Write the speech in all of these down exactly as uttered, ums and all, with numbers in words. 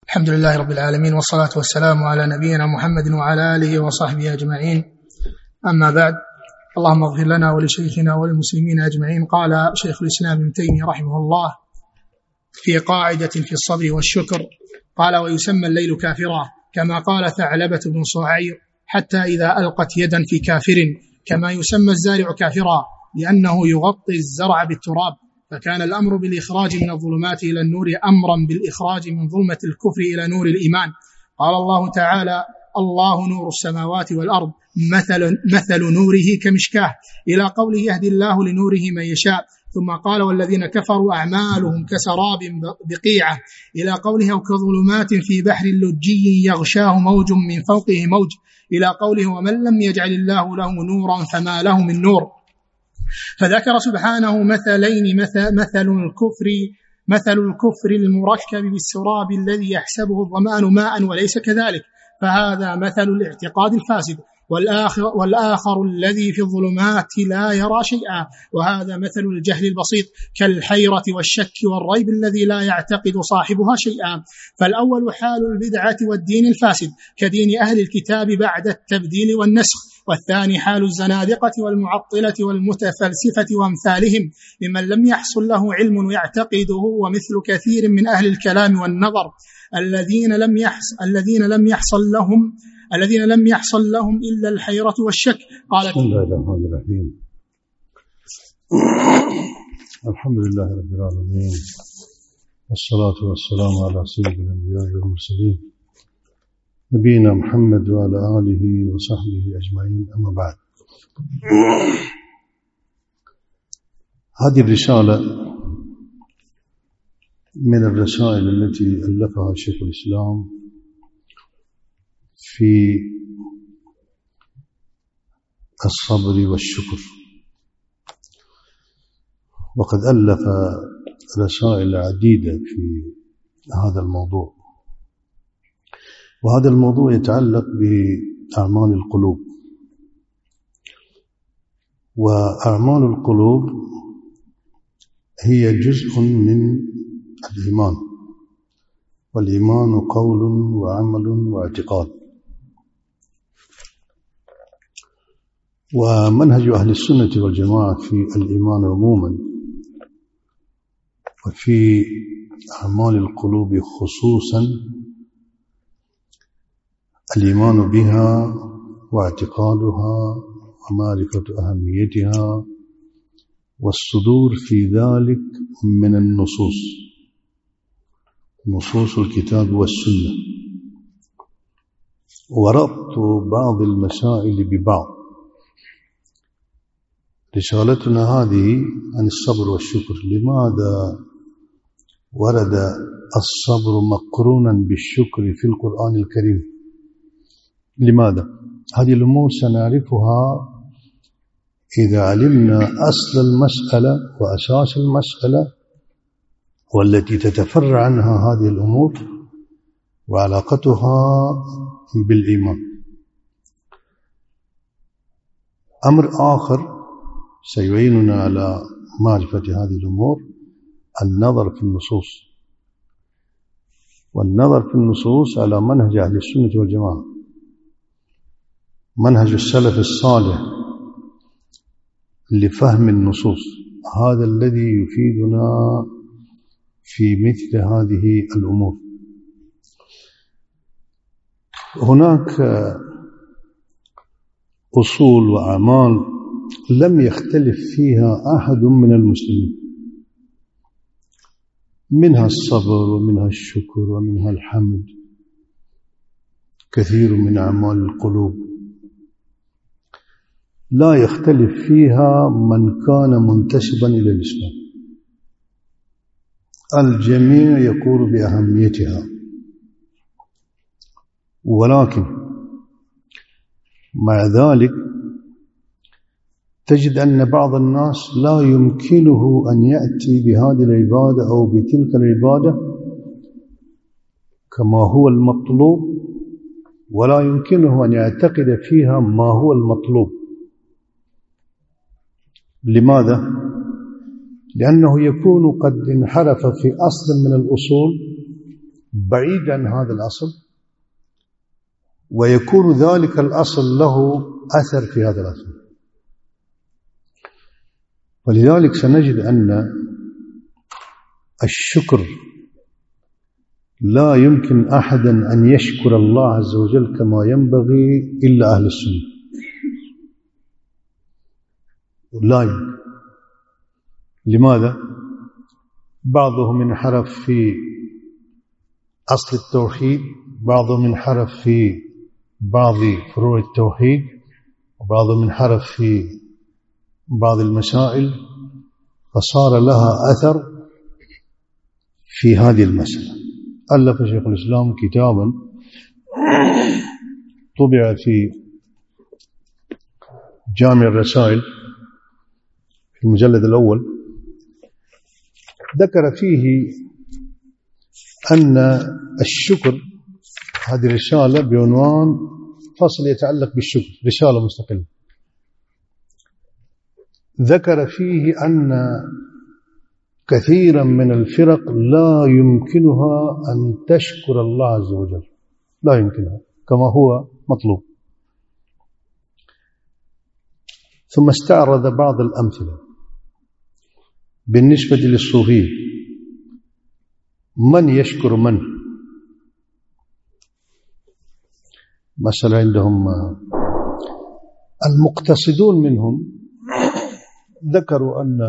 الحمد لله رب العالمين، والصلاة والسلام على نبينا محمد وعلى آله وصحبه أجمعين. أما بعد، اللهم اغفر لنا ولشيخنا وللمسلمين أجمعين. قال شيخ الإسلام ابن تيمية رحمه الله في قاعدة في الصبر والشكر، قال: ويسمى الليل كافرا، كما قال ثعلبة بن صعير: حتى إذا ألقت يدا في كافر، كما يسمى الزارع كافرا لأنه يغطي الزرع بالتراب. فكان الأمر بالإخراج من الظلمات إلى النور أمرا بالإخراج من ظلمة الكفر إلى نور الإيمان. قال الله تعالى: الله نور السماوات والأرض، مثل, مثل نوره كمشكاه، إلى قوله: يهدي الله لنوره من يشاء. ثم قال: والذين كفروا أعمالهم كسراب بقيعة، إلى قوله: وكظلمات في بحر لجي يغشاه موج من فوقه موج، إلى قوله: ومن لم يجعل الله له نورا فما له من نور. فذكر سبحانه مثلين: مثل, مثل الكفر مثل الكفر المركب بالسراب الذي يحسبه الظمآن ماء وليس كذلك، فهذا مثل الاعتقاد الفاسد، والآخر, والآخر الذي في الظلمات لا يرى شيئا، وهذا مثل الجهل البسيط كالحيرة والشك والريب الذي لا يعتقد صاحبها شيئا. فالأول حال البدعة والدين الفاسد كدين أهل الكتاب بعد التبديل والنسخ، والثاني حال الزنادقة والمعطلة والمتفلسفة وامثالهم ممن لم يحصل له علم يعتقده، ومثل كثير من أهل الكلام والنظر الذين لم يحصل الذين لم يحصل لهم الذين لم يحصل لهم إلا الحيرة والشك. قال: بسم الله الرحمن الرحيم. الحمد لله رب العالمين، والصلاة والسلام على سيد الأنبياء والمرسلين نبينا محمد وعلى آله وصحبه أجمعين. أما بعد، هذه الرسالة من الرسائل التي ألفها شيخ الإسلام في الصبر والشكر، وقد ألف رسائل عديدة في هذا الموضوع. وهذا الموضوع يتعلق بأعمال القلوب، وأعمال القلوب هي جزء من الإيمان، والإيمان قول وعمل واعتقاد. ومنهج أهل السنة والجماعة في الإيمان عموما وفي أعمال القلوب خصوصا الإيمان بها واعتقادها ومعرفة أهميتها، والصدور في ذلك من النصوص، نصوص الكتاب والسنة، وربط بعض المسائل ببعض. رسالتنا هذه عن الصبر والشكر. لماذا ورد الصبر مقرونا بالشكر في القرآن الكريم؟ لماذا؟ هذه الأمور سنعرفها إذا علمنا أصل المسألة وأساس المسألة، والتي تتفرع عنها هذه الأمور وعلاقتها بالإيمان. أمر آخر سيعيننا على معرفة هذه الأمور النظر في النصوص، والنظر في النصوص على منهج أهل السنة والجماعة، منهج السلف الصالح لفهم النصوص. هذا الذي يفيدنا في مثل هذه الأمور. هناك أصول وأعمال لم يختلف فيها أحد من المسلمين، منها الصبر ومنها الشكر ومنها الحمد، كثير من أعمال القلوب لا يختلف فيها من كان منتسبا إلى الإسلام، الجميع يقول بأهميتها. ولكن مع ذلك تجد أن بعض الناس لا يمكنه أن يأتي بهذه العبادة أو بتلك العبادة كما هو المطلوب، ولا يمكنه أن يعتقد فيها ما هو المطلوب. لماذا؟ لأنه يكون قد انحرف في أصل من الأصول بعيد عن هذا الأصل، ويكون ذلك الأصل له أثر في هذا الأصل. ولذلك سنجد أن الشكر لا يمكن أحدا أن يشكر الله عز وجل كما ينبغي إلا أهل السنة. لا يمكن. لماذا؟ بعضهم انحرف في أصل التوحيد، بعضهم انحرف في بعض فروع التوحيد، وبعضهم انحرف في بعض المسائل، فصار لها أثر في هذه المسألة. ألف شيخ الإسلام كتابا طبع في جامع الرسائل في المجلد الأول، ذكر فيه أن الشكر، هذه رسالة بعنوان فصل يتعلق بالشكر، رسالة مستقلة، ذكر فيه أن كثيرا من الفرق لا يمكنها أن تشكر الله عز وجل، لا يمكنها كما هو مطلوب. ثم استعرض بعض الأمثلة بالنسبة للصوفية، من يشكر من؟ مثلا عندهم المقتصدون منهم ذكروا أن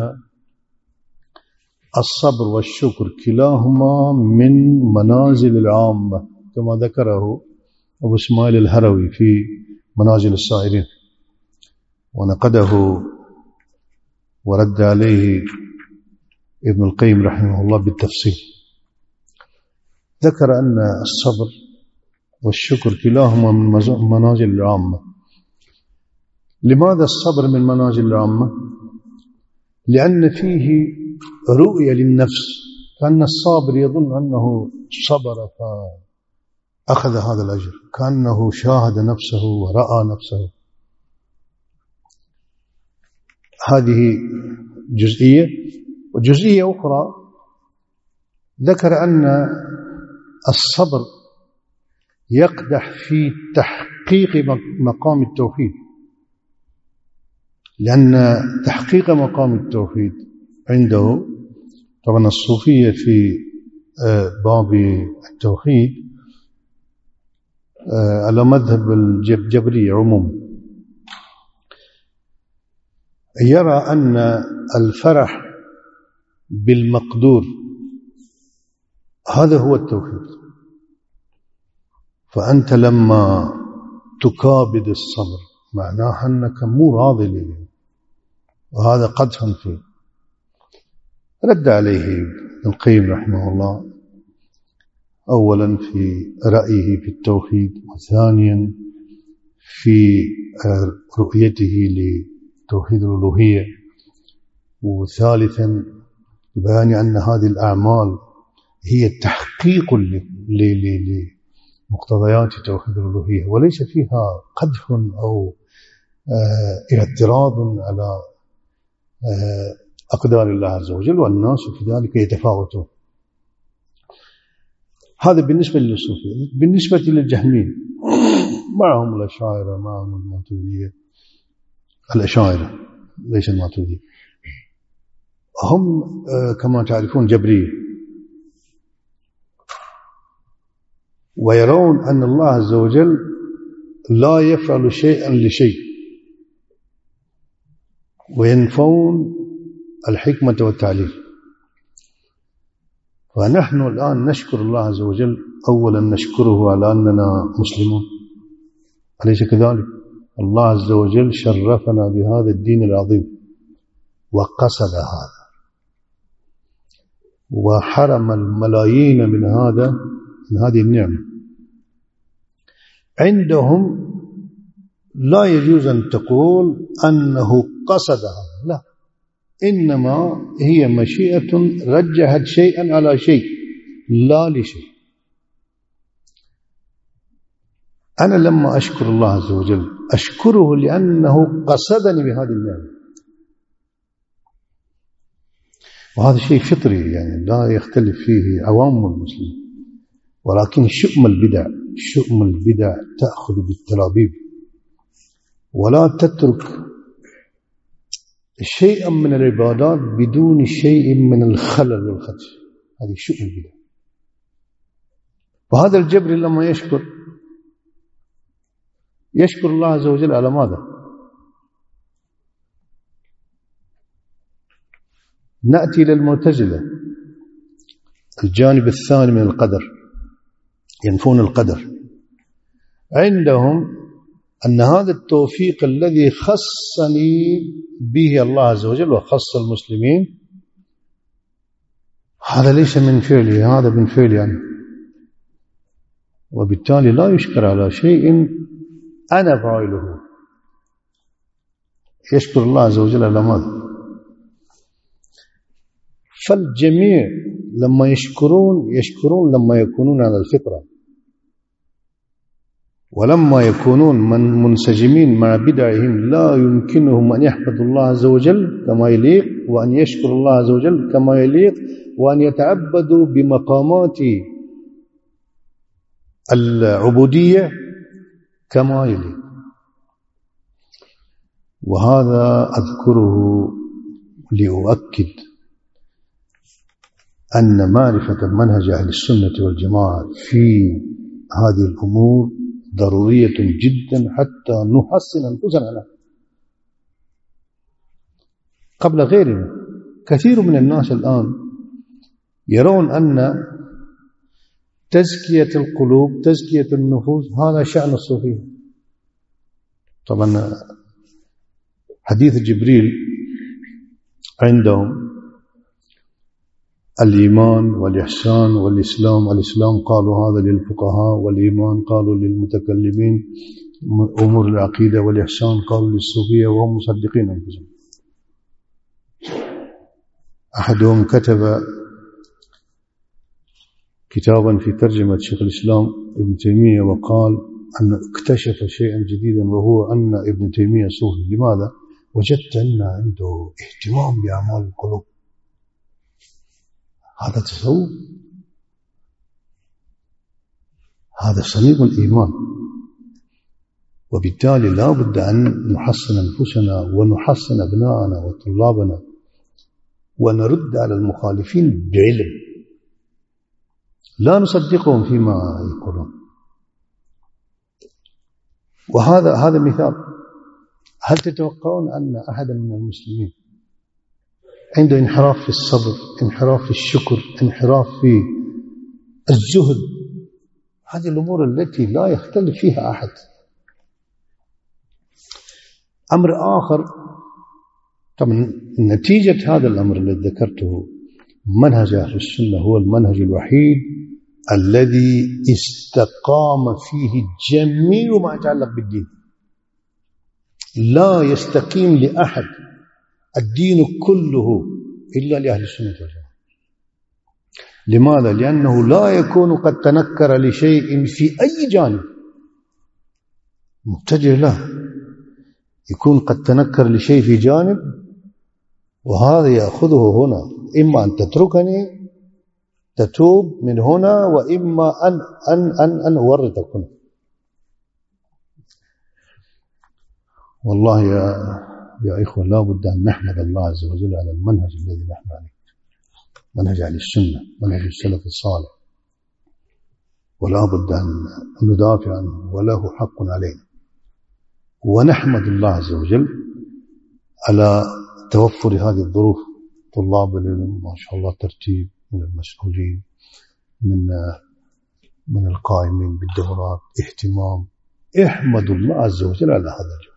الصبر والشكر كلاهما من منازل العامة، كما ذكره أبو إسماعيل الهروي في منازل السائرين، ونقده ورد عليه ابن القيم رحمه الله بالتفصيل. ذكر أن الصبر والشكر كلاهما من منازل العامة. لماذا الصبر من منازل العامة؟ لأن فيه رؤية للنفس، كأن الصابر يظن أنه صبر فأخذ هذا الأجر، كأنه شاهد نفسه ورأى نفسه. هذه جزئية. وجزئية أخرى ذكر أن الصبر يقدح في تحقيق مقام التوحيد، لأن تحقيق مقام التوحيد عنده، طبعا الصوفية في باب التوحيد على مذهب الجبرية عموما، يرى أن الفرح بالمقدور هذا هو التوحيد. فأنت لما تكابد الصبر معناه أنك مو راضي له، وهذا قدح فيه. رد عليه ابن القيم رحمه الله أولا في رأيه في التوحيد، وثانيا في رؤيته لتوحيد الألوهية، وثالثا بيان أن هذه الأعمال هي التحقيق لمقتضيات توحيد الألوهية، وليس فيها قدح أو اعتراض على أقدار الله عز وجل، والناس في ذلك يتفاوتون. هذا بالنسبة للصوفية. بالنسبة للجهمية معهم الأشاعرة، معهم الماتريدية، الأشاعرة ليس الماتريدية، هم كما تعرفون جبرية، ويرون أن الله عز وجل لا يفعل شيئا لشيء، وينفون الحكمة والتعليل. فنحن الآن نشكر الله عز وجل، أولا نشكره على أننا مسلمون، أليس كذلك؟ الله عز وجل شرفنا بهذا الدين العظيم وقصد هذا، وحرم الملايين من هذا من هذه النعمة. عندهم لا يجوز أن تقول أنه قصد هذا، لا، إنما هي مشيئة رجحت شيئا على شيء لا لشيء. أنا لما أشكر الله عز وجل أشكره لأنه قصدني بهذه النعمة، وهذا شيء فطري يعني لا يختلف فيه عوام المسلمين. ولكن شؤم البدع شؤم البدع تأخذ بالتلابيب ولا تترك شيئا من العبادات بدون شيء من الخلل والخدش. هذه شؤم البدع. وهذا الجبر لما يشكر يشكر الله عز وجل على ماذا؟ نأتي للمعتزلة، الجانب الثاني من القدر، ينفون القدر. عندهم أن هذا التوفيق الذي خصني به الله عز وجل وخص المسلمين هذا ليس من فعله، هذا من فعلي يعني، وبالتالي لا يشكر على شيء أنا فاعله. يشكر الله عز وجل على ماذا؟ فالجميع لما يشكرون يشكرون لما يكونون على الفطرة، ولما يكونون من منسجمين مع بدعهم لا يمكنهم أن يحمدوا الله عز وجل كما يليق، وأن يشكروا الله عز وجل كما يليق، وأن يتعبدوا بمقامات العبودية كما يليق. وهذا أذكره لأؤكد أن معرفة منهج أهل السنة والجماعة في هذه الأمور ضرورية جدا حتى نحسن أنفسنا قبل غيرنا. كثير من الناس الآن يرون أن تزكية القلوب تزكية النفوس هذا شأن الصوفية. طبعا حديث جبريل عندهم الإيمان والإحسان والإسلام، الإسلام قالوا هذا للفقهاء، والإيمان قالوا للمتكلمين، أمور العقيدة والإحسان قالوا للصوفية، وهم مصدقين أنفسهم. أحدهم كتب كتابا في ترجمة شيخ الإسلام ابن تيمية وقال أن اكتشف شيئا جديدا، وهو أن ابن تيمية صوفي. لماذا؟ وجدت أن عنده اهتمام بأعمال القلوب. هذا تصوف، هذا صميم الإيمان. وبالتالي لا بد أن نحسن أنفسنا ونحسن أبناءنا وطلابنا ونرد على المخالفين بعلم، لا نصدقهم فيما يقولون. وهذا هذا مثال. هل تتوقعون أن أحدا من المسلمين عنده انحراف في الصبر، انحراف في الشكر، انحراف في الزهد؟ هذه الأمور التي لا يختلف فيها أحد. أمر آخر، طبعا نتيجة هذا الأمر الذي ذكرته، منهج أهل السنة هو المنهج الوحيد الذي استقام فيه جميع ما يتعلق بالدين. لا يستقيم لأحد الدين كله إلا لأهل السنة والجماعة. لماذا؟ لأنه لا يكون قد تنكر لشيء في أي جانب متجه له، يكون قد تنكر لشيء في جانب وهذا يأخذه هنا، إما أن تتركني تتوب من هنا، وإما أن أن أن أن أورطك هنا. والله يا يا إخوة لا بد أن نحمد الله عز وجل على المنهج الذي نحن عليه، منهج أهل السنة، منهج السلف الصالح، ولا بد أن ندافع عنه وله حق علينا. ونحمد الله عز وجل على توفر هذه الظروف. طلاب العلم ما شاء الله ترتيب من المسؤولين، من من القائمين بالدورات، اهتمام. احمد الله عز وجل على هذا الجو.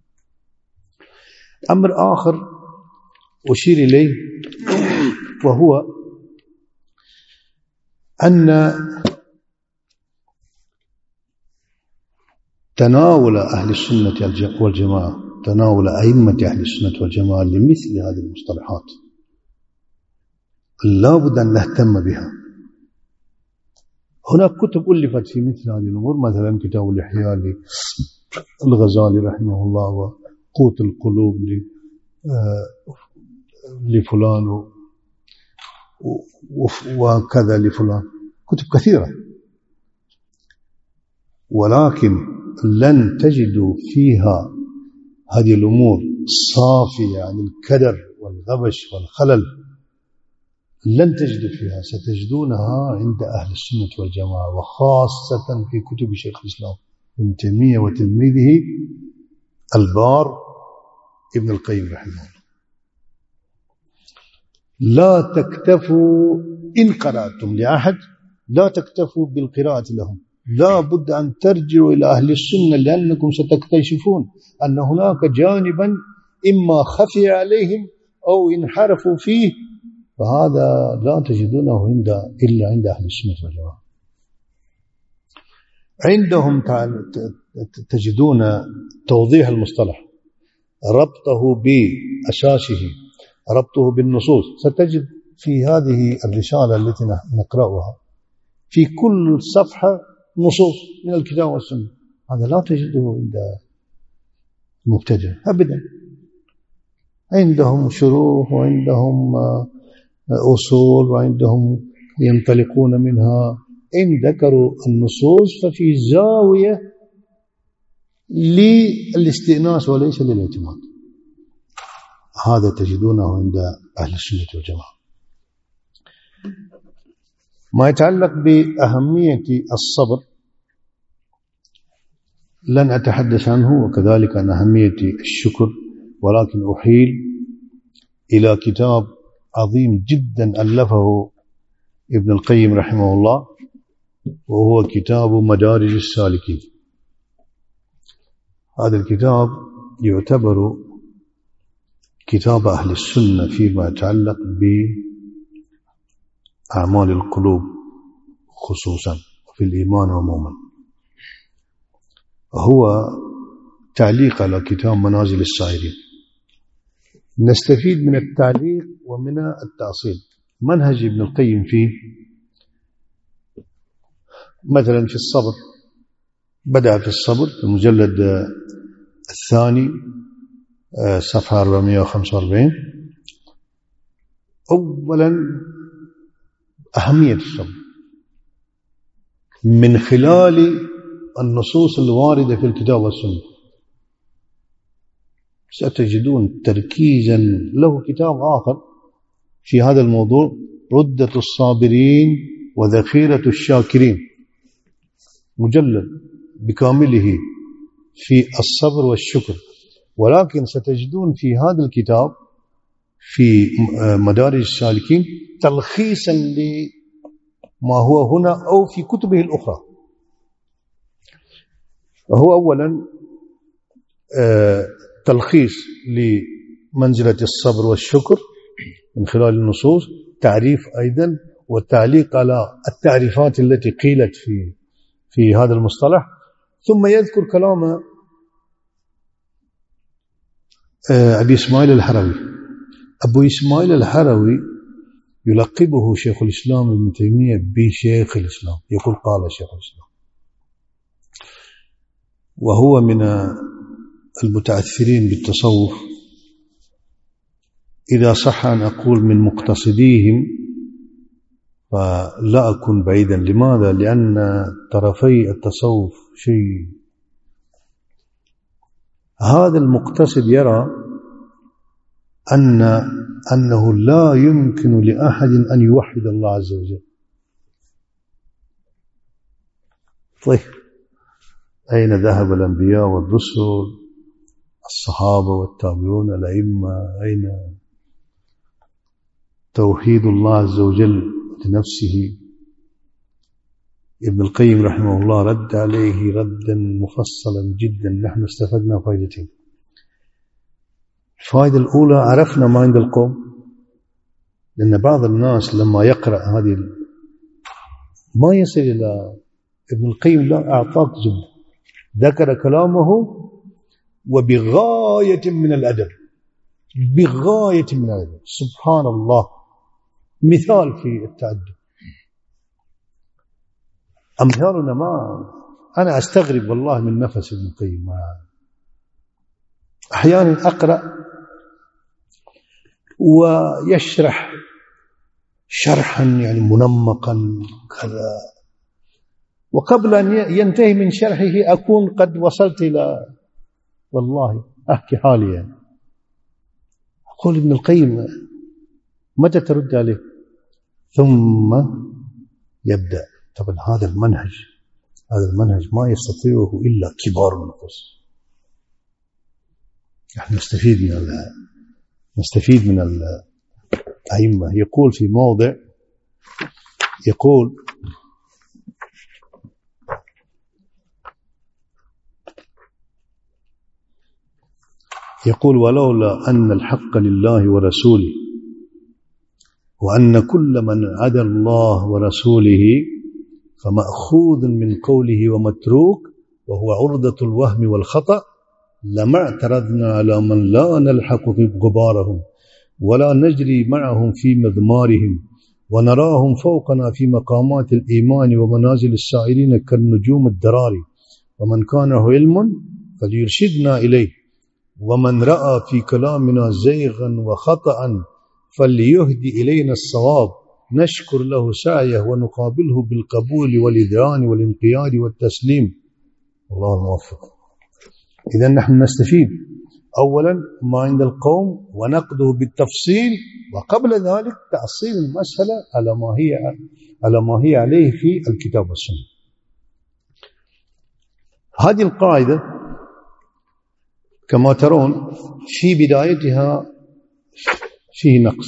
أمر آخر أشير إليه وهو أن تناول أهل السنة والجماعة، تناول أئمة أهل السنة والجماعة لمثل هذه المصطلحات لا بد أن نهتم بها. هناك كتب ألفت في مثل هذه الأمور، مثلا كتاب الإحياء للغزالي رحمه الله، وقوت القلوب لفلان وكذا لفلان، كتب كثيرة ولكن لن تجدوا فيها هذه الأمور صافية عن الكدر والغبش والخلل، لن تجدوا فيها، ستجدونها عند أهل السنة والجماعة، وخاصة في كتب شيخ الإسلام ابن تيمية وتلميذه البار ابن القيم رحمه الله. لا تكتفوا إن قرأتم لأحد، لا تكتفوا بالقراءة لهم، لا بد أن ترجعوا إلى أهل السنة، لأنكم ستكتشفون أن هناك جانبا إما خفي عليهم أو انحرفوا فيه، فهذا لا تجدونه عند إلا عند أهل السنة والجماعة. عندهم تجدون توضيح المصطلح، ربطه بأساسه، ربطه بالنصوص. ستجد في هذه الرسالة التي نقرأها في كل صفحة نصوص من الكتاب والسنة، هذا لا تجده عند المبتدئ أبدا. عندهم شروح وعندهم أصول وعندهم ينطلقون منها. إن ذكروا النصوص ففي زاوية للاستئناس وليس للاعتماد. هذا تجدونه عند أهل السنة والجماعة. ما يتعلق بأهمية الصبر لن أتحدث عنه، وكذلك عن أهمية الشكر، ولكن أحيل إلى كتاب عظيم جدا ألفه ابن القيم رحمه الله، وهو كتاب مدارج السالكين. هذا الكتاب يعتبر كتاب أهل السنة فيما يتعلق بأعمال القلوب خصوصا في الإيمان عموما. هو تعليق على كتاب منازل السائرين. نستفيد من التعليق ومن التأصيل. منهج ابن القيم فيه مثلا في الصبر، بدأ في الصبر في المجلد الثاني صفحة أربعمائة وخمسة وأربعين. أولا أهمية الصبر من خلال النصوص الواردة في الكتاب والسنة. ستجدون تركيزا له كتاب آخر في هذا الموضوع، ردة الصابرين وذخيرة الشاكرين، مجلد بكامله في الصبر والشكر. ولكن ستجدون في هذا الكتاب في مدارج السالكين تلخيصا لما هو هنا أو في كتبه الأخرى. وهو أولا تلخيص لمنزلة الصبر والشكر من خلال النصوص، تعريف أيضا والتعليق على التعريفات التي قيلت في في هذا المصطلح. ثم يذكر كلام أبي إسماعيل الهروي. أبو إسماعيل الهروي يلقبه شيخ الإسلام ابن تيمية بشيخ الإسلام، يقول قال شيخ الإسلام، وهو من المتأثرين بالتصوف. إذا صح أن أقول من مقتصديهم فلا أكون بعيدا. لماذا؟ لأن طرفي التصوف شيء. هذا المقتصد يرى أن أنه لا يمكن لأحد أن يوحد الله عز وجل. طيب أين ذهب الأنبياء والرسل، الصحابة والتابعون الأئمة؟ أين توحيد الله عز وجل لنفسه؟ ابن القيم رحمه الله رد عليه ردا مفصلا جدا. نحن استفدنا فائدتين. الفائدة الأولى، عرفنا ما عند القوم، لأن بعض الناس لما يقرأ هذه ما يصل إلى ابن القيم، لا أعطاك زبدة، ذكر كلامه وبغاية من الأدب، بغاية من الأدب، سبحان الله، مثال في التعدد. أمثالنا ما أنا أستغرب والله من نفس ابن القيم. أحيانا أقرأ ويشرح شرحا يعني منمقا كذا، وقبل أن ينتهي من شرحه أكون قد وصلت إلى، والله أحكي حالي يعني. أقول ابن القيم متى ترد عليه؟ ثم يبدأ. طبعا هذا المنهج هذا المنهج ما يستطيعه إلا كبار النفوس. نحن نستفيد من نستفيد من الأئمة. يقول في موضع، يقول يقول ولولا أن الحق لله ورسوله وأن كل من عدا الله ورسوله فمأخوذ من قوله ومتروك وهو عرضة الوهم والخطأ لما اعترضنا على من لا نلحق غبارهم ولا نجري معهم في مضمارهم ونراهم فوقنا في مقامات الإيمان ومنازل السائرين كالنجوم الدراري، ومن كان علم فليرشدنا إليه، ومن رأى في كلامنا زيغا وخطأ فليهدي إلينا الصواب، نشكر له سعيه ونقابله بالقبول والإذعان والانقياد والتسليم. الله الموفق. إذن نحن نستفيد أولا ما عند القوم ونقده بالتفصيل، وقبل ذلك تأصيل المسألة على ما هي على ما هي عليه في الكتاب والسنة. هذه القاعدة كما ترون في بدايتها فيه نقص.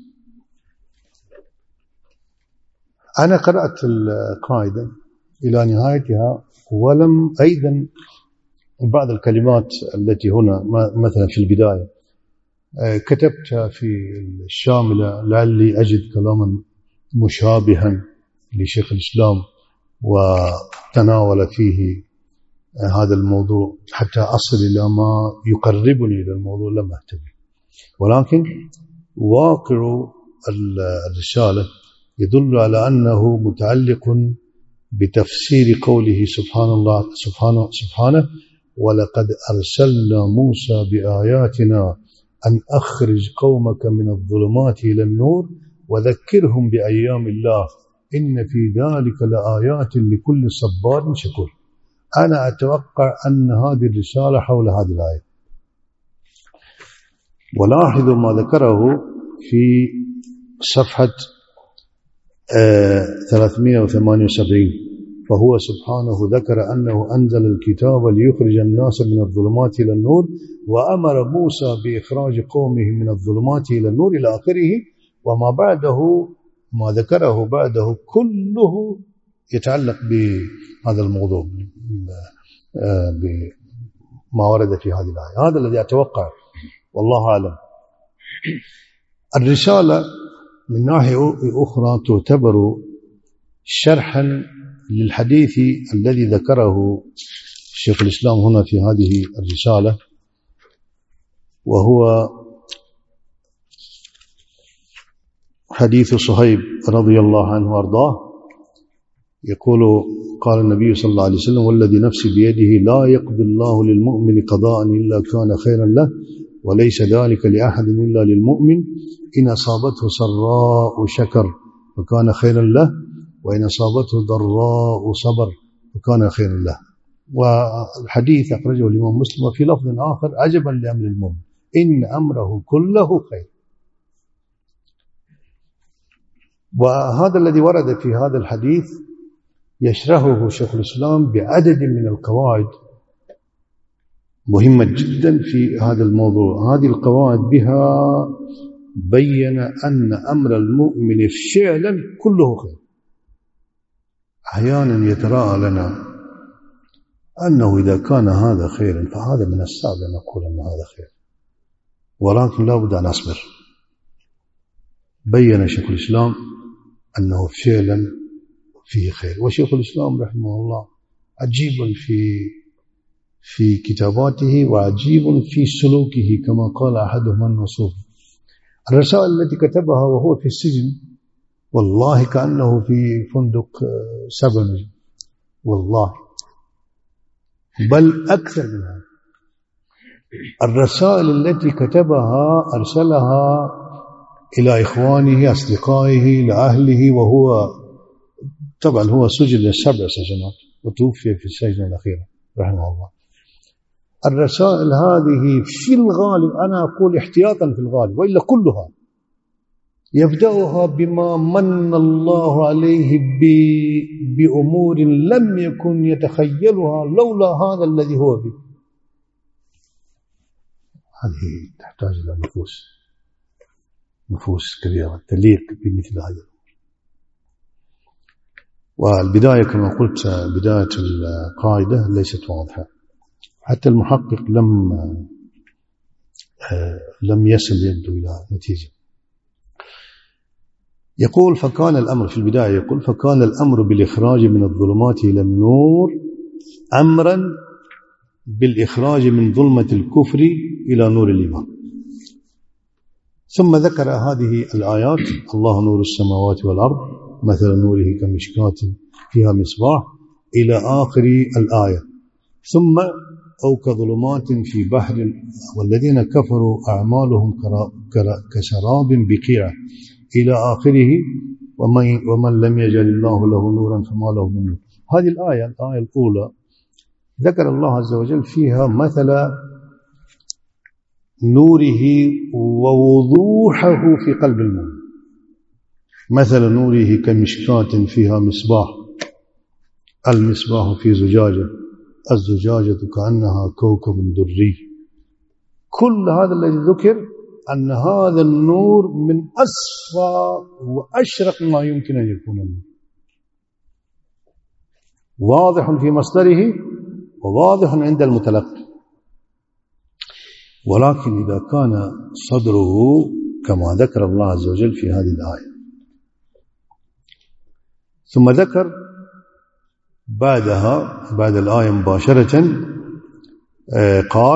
أنا قرأت القاعدة إلى نهايتها ولم أيضا بعض الكلمات التي هنا مثلا في البداية كتبتها في الشاملة لعلي أجد كلاما مشابها لشيخ الإسلام وتناول فيه هذا الموضوع حتى أصل إلى ما يقربني إلى الموضوع لم أهتم. ولكن واقع الرسالة يدل على أنه متعلق بتفسير قوله سبحان الله سبحانه سبحانه ولقد أرسلنا موسى بآياتنا أن أخرج قومك من الظلمات إلى النور وذكرهم بأيام الله إن في ذلك لآيات لكل صبار شكور. أنا أتوقع أن هذه الرسالة حول هذه الآية. ولاحظوا ما ذكره في صفحة ثلاثمائة وثمانية وسبعين، فهو سبحانه ذكر أنه أنزل الكتاب ليخرج الناس من الظلمات إلى النور وأمر موسى بإخراج قومه من الظلمات إلى النور إلى آخره. وما بعده ما ذكره بعده كله يتعلق بهذا الموضوع بما ورد في هذه الآية. هذا الذي أتوقع والله أعلم. الرسالة من ناحية أخرى تعتبر شرحا للحديث الذي ذكره شيخ الإسلام هنا في هذه الرسالة، وهو حديث صهيب رضي الله عنه وارضاه. يقول قال النبي صلى الله عليه وسلم والذي نفسي بيده لا يقضي الله للمؤمن قضاء إلا كان خيرا له وليس ذلك لأحد إلا للمؤمن إن أصابته سراء شكر فكان خيرا له وإن أصابته ضراء صبر فكان خيرا له. والحديث أخرجه الإمام مسلم وفي لفظ آخر عجبا لأمر المؤمن إن أمره كله خير. وهذا الذي ورد في هذا الحديث يشرحه شيخ الإسلام بعدد من القواعد مهمة جدا في هذا الموضوع. هذه القواعد بها بين أن أمر المؤمن فعلا كله خير. أحيانا يتراءى لنا أنه إذا كان هذا خيرا فهذا من الصعب أن نقول أن هذا خير، ولكن لا بد أن أصبر. بين شيخ الإسلام أنه فعلا فيه خير. وشيخ الإسلام رحمه الله عجيب في في كتاباته وعجيب في سلوكه كما قال أحدهم النصوف. الرسائل التي كتبها وهو في السجن والله كأنه في فندق سبع نجوم والله، بل أكثر من هذا. الرسائل التي كتبها أرسلها إلى إخوانه أصدقائه لأهله وهو طبعا هو سجن سبع سجنات وتوفي في السجن الأخيرة رحمه الله. الرسائل هذه في الغالب، أنا أقول احتياطا في الغالب وإلا كلها، يبدأها بما من الله عليه بأمور لم يكن يتخيلها لولا هذا الذي هو فيه. هذه تحتاج إلى نفوس نفوس كبيرة تليق بمثل هذا. والبداية كما قلت بداية القاعدة ليست واضحة، حتى المحقق لم لم يصل يده إلى نتيجة. يقول فكان الأمر في البداية، يقول فكان الأمر بالإخراج من الظلمات إلى النور أمرا بالإخراج من ظلمة الكفر إلى نور الإيمان. ثم ذكر هذه الآيات: الله نور السماوات والأرض مثل نوره كمشكاة فيها مصباح إلى آخر الآية. ثم أو كظلمات في بحر والذين كفروا أعمالهم كسراب بقيعة إلى آخره ومن, ومن لم يجعل الله له نورا فما له من نور. هذه الآية الآية الأولى ذكر الله عز وجل فيها مثل نوره ووضوحه في قلب المؤمن. مثل نوره كمشكاة فيها مصباح، المصباح في زجاجة، الزجاجة كأنها كوكب دري. كل هذا الذي ذكر أن هذا النور من أصفى وأشرق ما يمكن أن يكون النور، واضح في مصدره وواضح عند المتلقي. ولكن إذا كان صدره كما ذكر الله عز وجل في هذه الآية. ثم ذكر بعدها بعد الآية مباشرة قال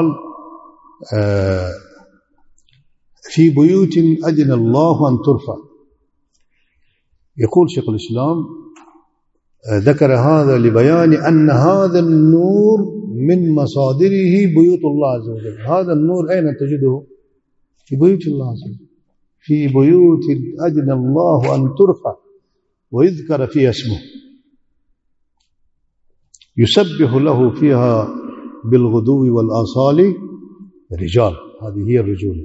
في بيوت أذن الله أن ترفع. يقول شيخ الإسلام ذكر هذا لبيان أن هذا النور من مصادره بيوت الله عز وجل. هذا النور أين تجده؟ في بيوت الله عز وجل، في بيوت أذن الله أن ترفع ويذكر فيها اسمه، يسبح له فيها بالغدو والآصال رجال. هذه هي الرجولة.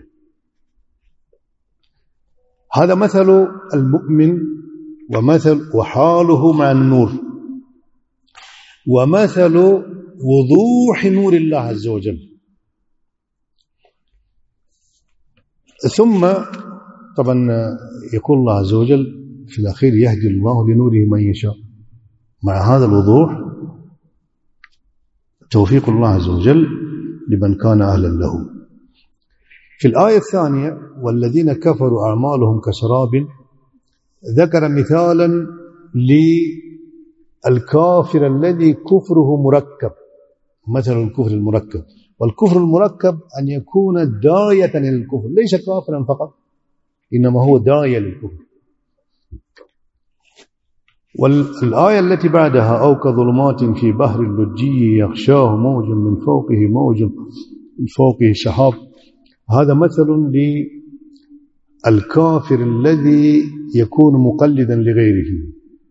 هذا مثل المؤمن ومثل وحاله مع النور ومثل وضوح نور الله عز وجل. ثم طبعا يقول الله عز وجل في الأخير يهدي الله لنوره من يشاء. مع هذا الوضوح توفيق الله عز وجل لمن كان أهلا له. في الآية الثانية والذين كفروا أعمالهم كسراب ذكر مثالا للكافر الذي كفره مركب. مثل الكفر المركب، والكفر المركب أن يكون داعية للكفر، ليس كافرا فقط إنما هو داعية للكفر. والآية التي بعدها أو كظلمات في بحر اللجي يغشاه موج من فوقه موج من فوقه سحاب. هذا مثل للكافر الذي يكون مقلدا لغيره.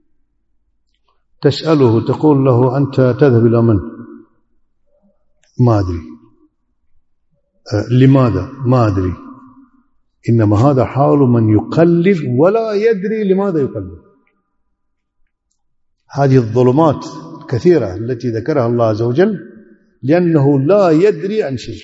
تسأله تقول له أنت تذهب إلى من؟ ما أدري. أه لماذا؟ ما أدري. إنما هذا حال من يقلد ولا يدري لماذا يقلد. هذه الظلمات الكثيرة التي ذكرها الله عز وجل لأنه لا يدري عن شيء.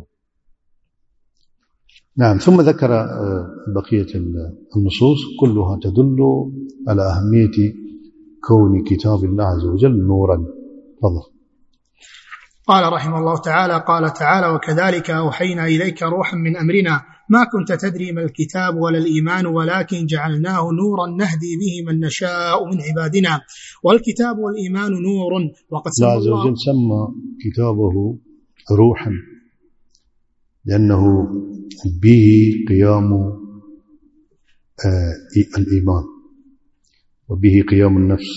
نعم. ثم ذكر بقية النصوص كلها تدل على أهمية كون كتاب الله عز وجل نورا. تفضل. قال رحمه الله تعالى: قال تعالى: وكذلك أوحينا إليك روحا من أمرنا ما كنت تدري ما الكتاب ولا الإيمان ولكن جعلناه نورا نهدي به من نشاء من عبادنا والكتاب والإيمان نور. وقد سمى الله عز وجل سمى كتابه روحا لأنه به قيام الإيمان وبه قيام النفس،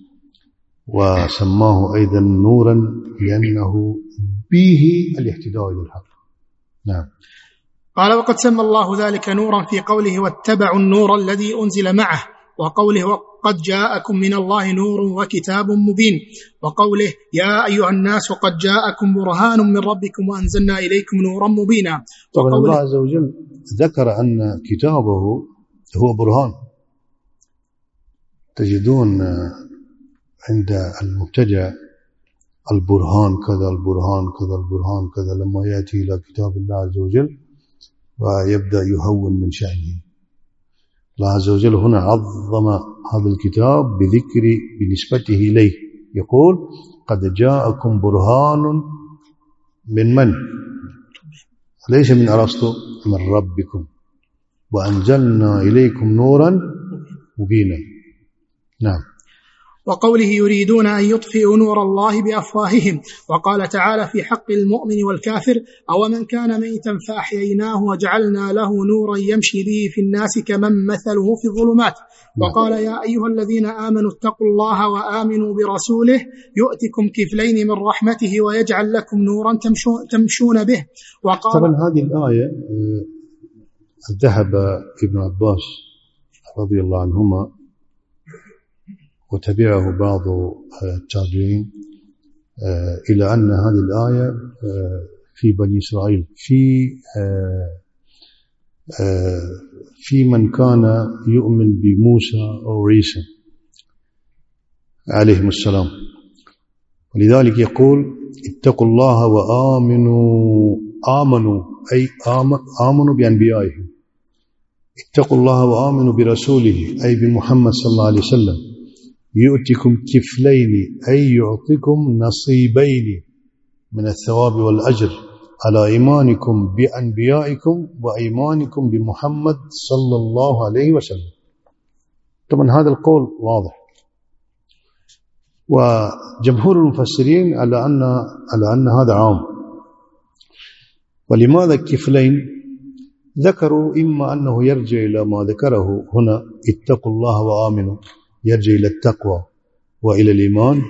وسماه أيضا نورا لأنه به الاهتداء إلى الحق. نعم. قال: وقد سمى الله ذلك نورا في قوله: واتبعوا النور الذي أنزل معه وقوله قد جاءكم من الله نور وكتاب مبين، وقوله يا أيها الناس قد جاءكم برهان من ربكم وأنزلنا إليكم نورا مبينا. طبعا الله عز وجل ذكر أن كتابه هو برهان. تجدون عند المبتدع البرهان كذا البرهان كذا البرهان كذا، لما يأتي إلى كتاب الله عز وجل ويبدأ يهون من شأنه. الله عز وجل هنا عظم هذا الكتاب بذكر بنسبته إليه، يقول قد جاءكم برهان من من؟ ليس من أرسطو، من ربكم وأنزلنا إليكم نورا مبينا. نعم. وقوله يريدون أن يطفئوا نور الله بأفواههم. وقال تعالى في حق المؤمن والكافر أو من كان ميتا فأحييناه وجعلنا له نورا يمشي به في الناس كمن مثله في الظلمات. وقال يا أيها الذين آمنوا اتقوا الله وآمنوا برسوله يؤتكم كفلين من رحمته ويجعل لكم نورا تمشون به. وقال طبعا هذه الآية ذهب ابن عباس رضي الله عنهما وتبعه بعض التابعين إلى أن هذه الآية في بني إسرائيل، في في من كان يؤمن بموسى أو عيسى عليهم السلام. ولذلك يقول اتقوا الله وآمنوا، آمنوا أي آمنوا بأنبيائهم، اتقوا الله وآمنوا برسوله أي بمحمد صلى الله عليه وسلم، يؤتكم كفلين أي يعطيكم نصيبين من الثواب والأجر على إيمانكم بأنبيائكم وإيمانكم بمحمد صلى الله عليه وسلم. طبعا هذا القول واضح، وجمهور المفسرين على أن على أن هذا عام. ولماذا كفلين؟ ذكروا إما أنه يرجع إلى ما ذكره هنا اتقوا الله وآمنوا، يرجع إلى التقوى وإلى الإيمان،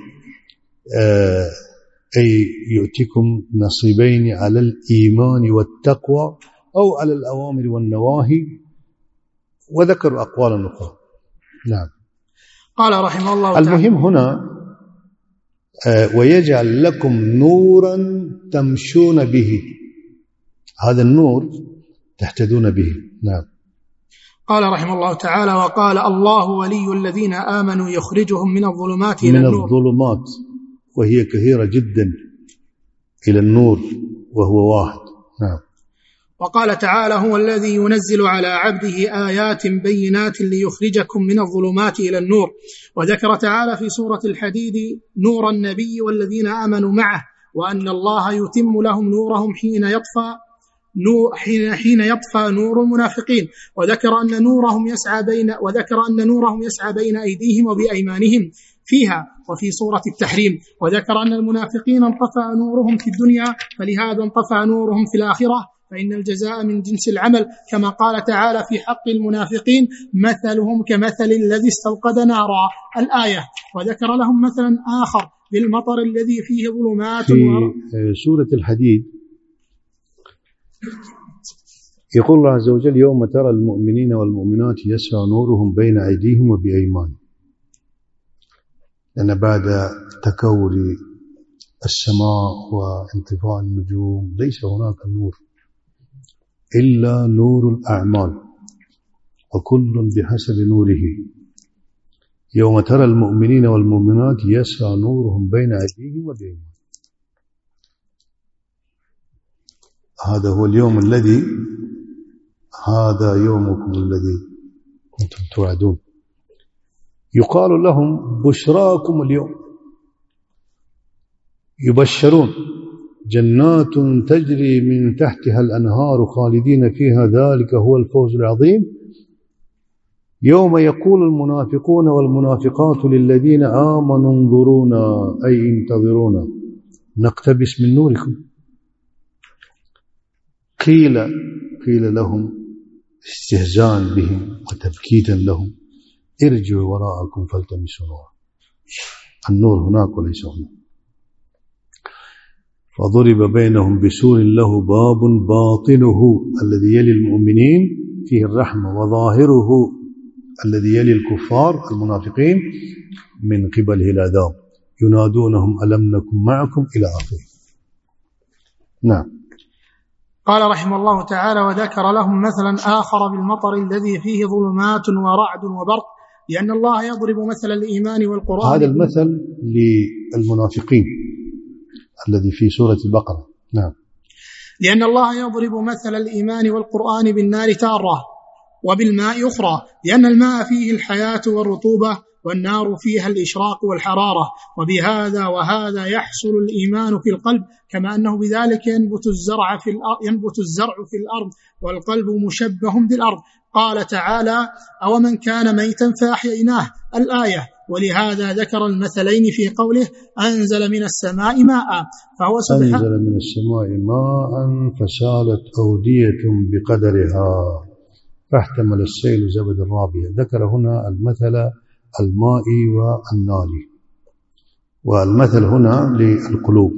أي يؤتكم نصيبين على الإيمان والتقوى أو على الأوامر والنواهي، وذكروا أقوالا أخرى. نعم. قال رحمه الله تعالى المهم هنا ويجعل لكم نورا تمشون به، هذا النور تهتدون به. نعم. قال رحمه الله تعالى وقال الله ولي الذين آمنوا يخرجهم من الظلمات إلى من النور. الظلمات وهي كثيرة جدا إلى النور وهو واحد. نعم. وقال تعالى هو الذي ينزل على عبده آيات بينات ليخرجكم من الظلمات إلى النور. وذكر تعالى في سورة الحديد نور النبي والذين آمنوا معه وأن الله يتم لهم نورهم حين يطفى نور حين حين يطفى نور المنافقين. وذكر أن نورهم يسعى بين وذكر أن نورهم يسعى بين أيديهم وبأيمانهم فيها وفي سورة التحريم. وذكر أن المنافقين انطفى نورهم في الدنيا فلهذا انطفى نورهم في الآخرة، فإن الجزاء من جنس العمل، كما قال تعالى في حق المنافقين مثلهم كمثل الذي استوقد نارا الآية. وذكر لهم مثلا آخر بالمطر الذي فيه ظلمات. في سورة الحديد يقول الله عز وجل يوم ترى المؤمنين والمؤمنات يسعى نورهم بين أيديهم وبأيمانهم، لأن بعد تكور السماء وانطفاء النجوم ليس هناك نور إلا نور الأعمال وكل بحسب نوره. يوم ترى المؤمنين والمؤمنات يسعى نورهم بين أيديهم وبأيمانهم، هذا هو اليوم الذي هذا يومكم الذي كنتم توعدون. يقال لهم بشراكم اليوم، يبشرون جنات تجري من تحتها الأنهار خالدين فيها ذلك هو الفوز العظيم. يوم يقول المنافقون والمنافقات للذين آمنوا انظرونا أي انتظرونا نقتبس من نوركم. قيل قيل لهم استهزاء بهم وتبكيتا لهم ارجعوا وراءكم فالتمسوا نورا، النور هناك وليس هنا. فضرب بينهم بسور له باب باطنه الذي يلي المؤمنين فيه الرحمة وظاهره الذي يلي الكفار المنافقين من قبله العذاب ينادونهم ألم نكن معكم إلى آخره. نعم. قال رحمه الله تعالى: وذكر لهم مثلا آخر بالمطر الذي فيه ظلمات ورعد وبرق لأن الله يضرب مثل الإيمان والقرآن. هذا المثل للمنافقين الذي في سورة البقرة. نعم. لأن الله يضرب مثل الإيمان والقرآن بالنار تارة وبالماء أخرى، لأن الماء فيه الحياة والرطوبة والنار فيها الإشراق والحرارة، وبهذا وهذا يحصل الإيمان في القلب، كما أنه بذلك ينبت الزرع في الأرض ينبت الزرع في الأرض والقلب مشبه بالأرض. قال تعالى: أو من كان ميتا فأحييناه، الآية. ولهذا ذكر المثلين في قوله: أنزل من السماء ماء، فهو سبحانه أنزل من السماء ماء فسالت أودية بقدرها فاحتمل السيل زبد رابيا. ذكر هنا المثل المائي والناري، والمثل هنا للقلوب.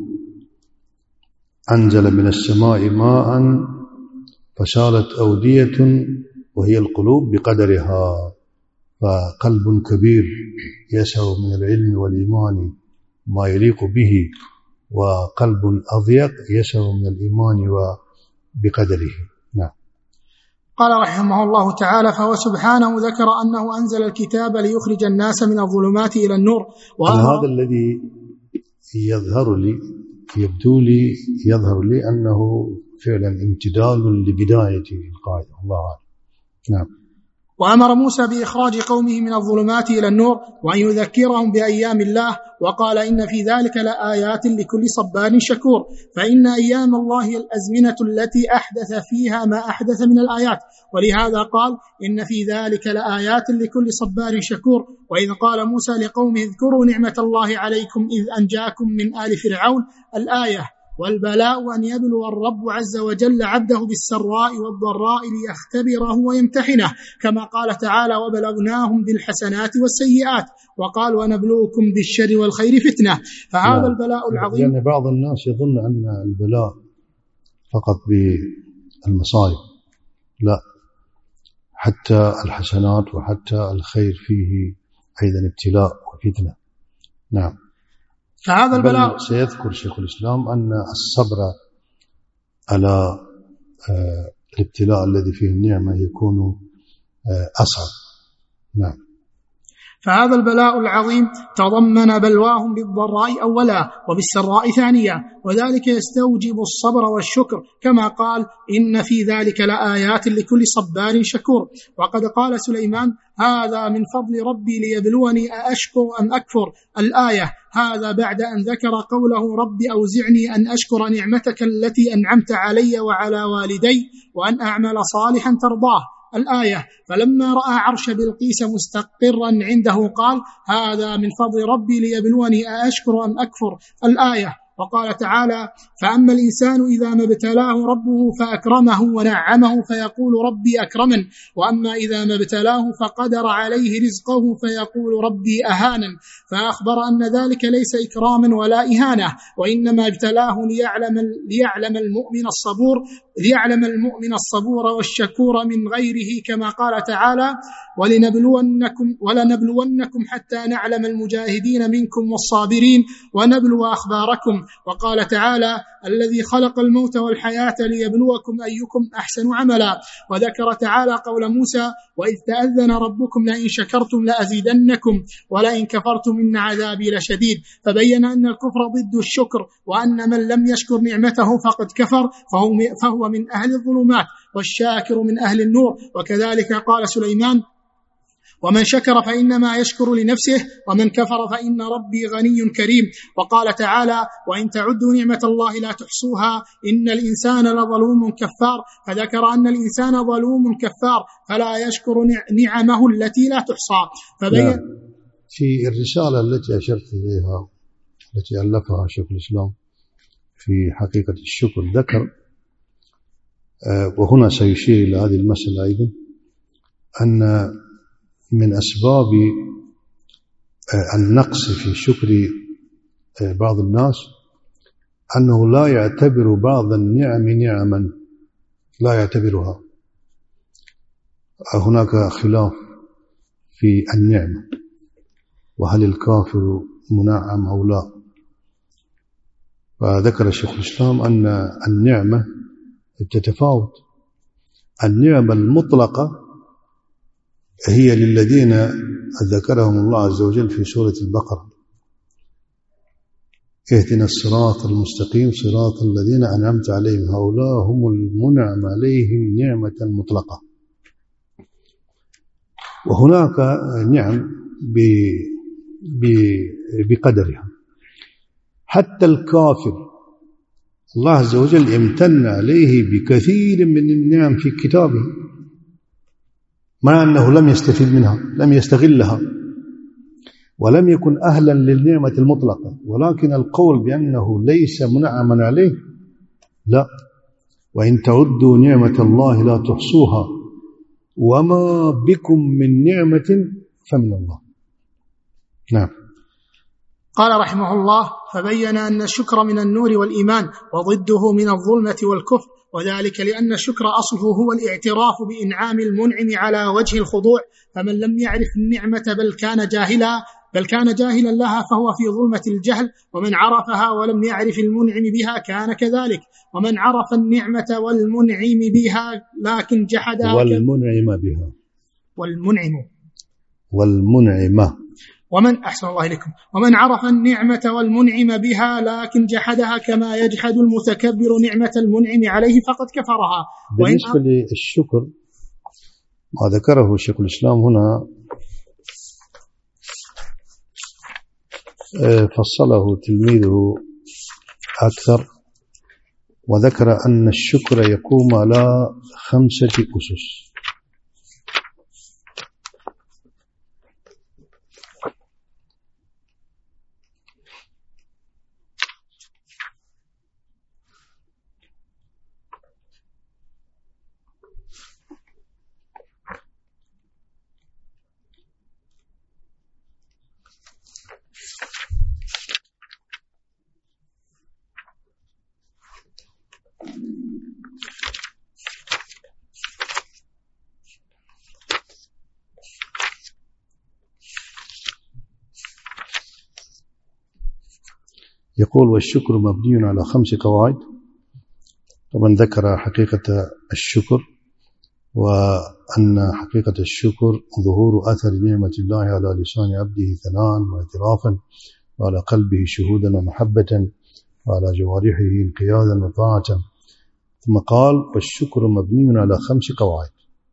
أنزل من السماء ماء فسالت أودية وهي القلوب بقدرها، فقلب كبير يسع من العلم والإيمان ما يليق به، وقلب أضيق يسع من الإيمان وبقدره. نعم. قال رحمه الله تعالى: فهو سبحانه ذكر أنه أنزل الكتاب ليخرج الناس من الظلمات إلى النور. هذا الذي يظهر لي يبدو لي يظهر لي أنه فعلا امتداد لبداية القاعدة. الله أعلم. نعم. وأمر موسى بإخراج قومه من الظلمات إلى النور وأن يذكرهم بأيام الله، وقال: إن في ذلك لآيات لكل صبار شكور. فإن أيام الله الأزمنة التي أحدث فيها ما أحدث من الآيات، ولهذا قال: إن في ذلك لآيات لكل صبار شكور. وإذ قال موسى لقومه: اذكروا نعمة الله عليكم إذ أنجاكم من آل فرعون، الآية. والبلاء أن يبلو الرب عز وجل عبده بالسراء والضراء ليختبره ويمتحنه، كما قال تعالى: وبلوناهم بالحسنات والسيئات، وقال: ونبلوكم بالشر والخير فتنة. فهذا لا. البلاء العظيم. يعني بعض الناس يظن أن البلاء فقط بالمصائب، لا، حتى الحسنات وحتى الخير فيه أيضا ابتلاء وفتنة. نعم. فهذا البلاء سيذكر شيخ الإسلام أن الصبر على الابتلاء الذي فيه النعمة يكون أصعب. نعم. فهذا البلاء العظيم تضمن بلواهم بالضراء أولا وبالسراء ثانيا، وذلك يستوجب الصبر والشكر، كما قال: إن في ذلك لآيات لكل صبار شكور. وقد قال سليمان: هذا من فضل ربي ليبلوني أأشكر أم أكفر، الآية. هذا بعد أن ذكر قوله: رب أوزعني أن أشكر نعمتك التي أنعمت علي وعلى والدي وأن أعمل صالحا ترضاه، الآية. فلما رأى عرش بلقيس مستقرا عنده قال: هذا من فضل ربي ليبلوني أأشكر أم أكفر، الآية. وقال تعالى: فأما الإنسان إذا ما ابتلاه ربه فأكرمه ونعمه فيقول ربي أكرمن، وأما إذا ما ابتلاه فقدر عليه رزقه فيقول ربي أهانن. فأخبر أن ذلك ليس إكراما ولا إهانة، وإنما ابتلاه ليعلم, ليعلم المؤمن الصبور ليعلم المؤمن الصبور والشكور من غيره، كما قال تعالى: ولنبلونكم, ولنبلونكم حتى نعلم المجاهدين منكم والصابرين ونبلو أخباركم. وقال تعالى: الذي خلق الموت والحياة ليبلوكم أيكم أحسن عملا. وذكر تعالى قول موسى: وإذ تأذن ربكم لئن شكرتم لأزيدنكم ولئن كفرتم إن عذابي لشديد. فبين أن الكفر ضد الشكر، وأن من لم يشكر نعمته فقد كفر، فهو من أهل الظلمات، والشاكر من أهل النور. وكذلك قال سليمان: ومن شكر فإنما يشكر لنفسه ومن كفر فإن ربي غني كريم. وقال تعالى: وإن تعدوا نعمة الله لا تحصوها إن الإنسان لظلوم كفار. فذكر أن الإنسان ظلوم كفار فلا يشكر نعمه التي لا تحصى. فبين في الرسالة التي أشرت إليها التي ألفها شيخ الإسلام في حقيقة الشكر ذكر، وهنا سيشير إلى هذه المسألة أيضا، أن من أسباب النقص في شكر بعض الناس أنه لا يعتبر بعض النعم نعما، لا يعتبرها. هناك خلاف في النعمة، وهل الكافر منعم أو لا. فذكر الشيخ الإسلام أن النعمة تتفاوت. النعمة المطلقة هي للذين ذكرهم الله عز وجل في سورة البقرة: اهدنا الصراط المستقيم صراط الذين أنعمت عليهم هؤلاء هم المنعم عليهم نعمة مطلقة. وهناك نعم بقدرها. حتى الكافر الله عز وجل امتن عليه بكثير من النعم في كتابه، مع أنه لم يستفيد منها، لم يستغلها، ولم يكن أهلا للنعمة المطلقة. ولكن القول بأنه ليس منعما عليه لا. وإن تعدوا نعمة الله لا تحصوها وما بكم من نعمة فمن الله. نعم. قال رحمه الله: فبين أن الشكر من النور والإيمان وضده من الظلمة والكفر، وذلك لأن الشكر أصله هو الاعتراف بإنعام المنعم على وجه الخضوع، فمن لم يعرف النعمة بل كان جاهلا بل كان جاهلا لها فهو في ظلمة الجهل، ومن عرفها ولم يعرف المنعم بها كان كذلك، ومن عرف النعمة والمنعم بها لكن جحدها والمنعم بها والمنعم والمنعمة ومن أحسن الله إليكم ومن عرف النعمة والمنعم بها لكن جحدها كما يجحد المتكبر نعمة المنعم عليه فقد كفرها. بالنسبة للشكر ما ذكره شيخ الإسلام هنا فصله تلميذه أكثر، وذكر أن الشكر يقوم على خمسة أسس. يقول: والشكر مبني على خمس قواعد. طبعا ذكر حقيقة الشكر، وأن حقيقة الشكر ظهور أثر نعمة الله على لسان عبده ثناء واعترافا، وعلى قلبه شهودا ومحبة، وعلى جوارحه انقيادا وطاعة. ثم قال: والشكر مبني على خمس قواعد: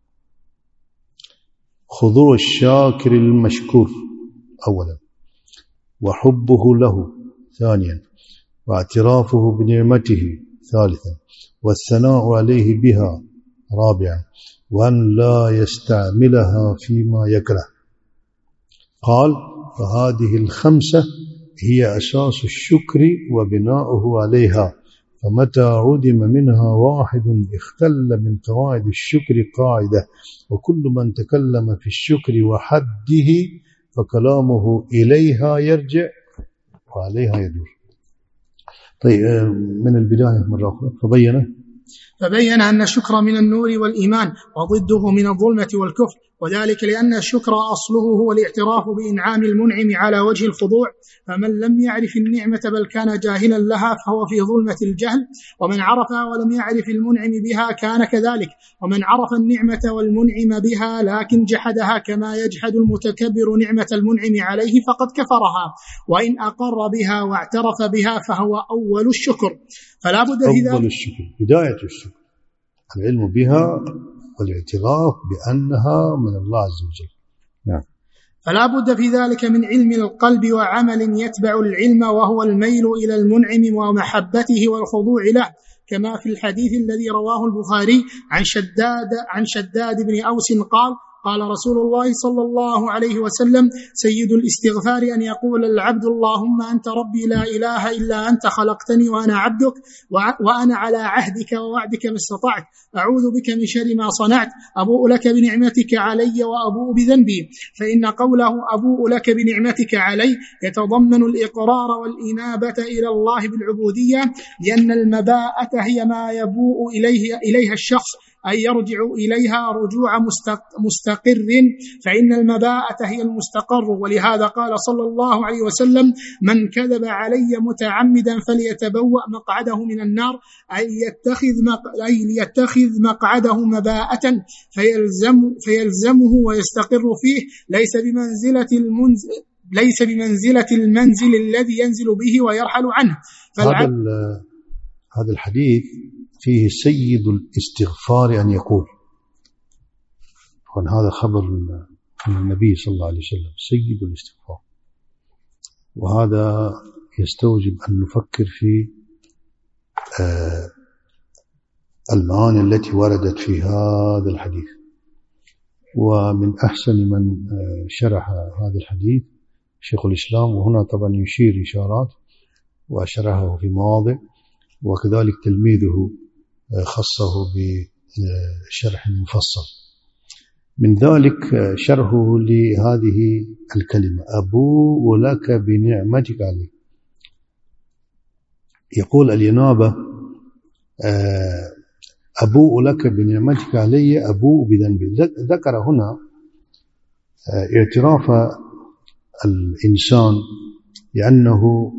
خضوع الشاكر المشكور أولا، وحبه له ثانيا، واعترافه بنعمته ثالثا، والثناء عليه بها رابعا، وأن لا يستعملها فيما يكره. قال: فهذه الخمسة هي أساس الشكر وبناؤه عليها، فمتى عدم منها واحد اختل من قواعد الشكر قاعدة، وكل من تكلم في الشكر وحده فكلامه إليها يرجع وعليها يدور. طيب من البداية مرة أخرى. فبين فبين أن الشكر من النور والإيمان وضده من الظلمة والكفر، وذلك لأن الشكر أصله هو الاعتراف بإنعام المنعم على وجه الخضوع، فمن لم يعرف النعمة بل كان جاهلا لها فهو في ظلمة الجهل، ومن عرفها ولم يعرف المنعم بها كان كذلك، ومن عرف النعمة والمنعم بها لكن جحدها كما يجحد المتكبر نعمة المنعم عليه فقد كفرها، وإن أقر بها واعترف بها فهو أول الشكر. فلا بد في ذلك أول الشكر، بداية الشكر، العلم بها والاعتراف بأنها من الله عز وجل. نعم. فلا بد في ذلك من علم القلب وعمل يتبع العلم، وهو الميل إلى المنعم ومحبته والخضوع له، كما في الحديث الذي رواه البخاري عن شداد عن شداد بن أوس قال: قال رسول الله صلى الله عليه وسلم: سيد الاستغفار أن يقول العبد اللهم أنت ربي لا إله إلا أنت خلقتني وأنا عبدك وأنا على عهدك ووعدك ما استطعت، أعوذ بك من شر ما صنعت، أبوء لك بنعمتك علي وأبوء بذنبي. فإن قوله أبوء لك بنعمتك علي يتضمن الإقرار والإنابة إلى الله بالعبودية، لأن المباءة هي ما يبوء إليه إليها الشخص أن يرجعوا إليها رجوع مستقر، فإن المباءة هي المستقر. ولهذا قال صلى الله عليه وسلم: من كذب علي متعمدا فليتبوأ مقعده من النار، أي يتخذ مق... أي يتخذ مقعده مباءة فيلزم فيلزمه ويستقر فيه، ليس بمنزلة المنزل ليس بمنزلة المنزل الذي ينزل به ويرحل عنه. فالعب... هذا هذا الحديث فيه سيد الاستغفار أن يقول، وأن هذا خبر من النبي صلى الله عليه وسلم، سيد الاستغفار. وهذا يستوجب أن نفكر في المعاني التي وردت في هذا الحديث. ومن أحسن من شرح هذا الحديث شيخ الإسلام، وهنا طبعا يشير إشارات وشرحه في مواضع، وكذلك تلميذه خصه بشرح مفصل. من ذلك شرحه لهذه الكلمة: أبوء لك بنعمتك علي. يقول الينابة: أبوء لك بنعمتك علي أبوء بذنبي. ذكر هنا اعتراف الإنسان لأنه